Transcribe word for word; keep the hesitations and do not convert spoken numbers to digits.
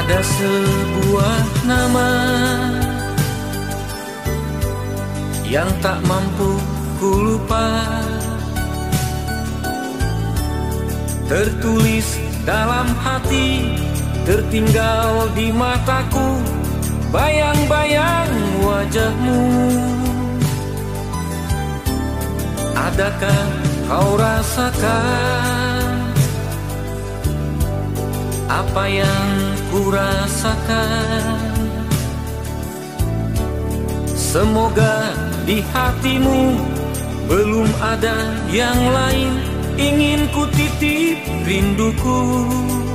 Ada sebuah nama yang tak mampu ku lupa, tertulis dalam hati, tertinggal di mataku, bayang-bayang wajahmu. Adakah kau rasakan apa yang ku rasakan? Semoga di hatimu belum ada yang lain, ingin ku titip rinduku.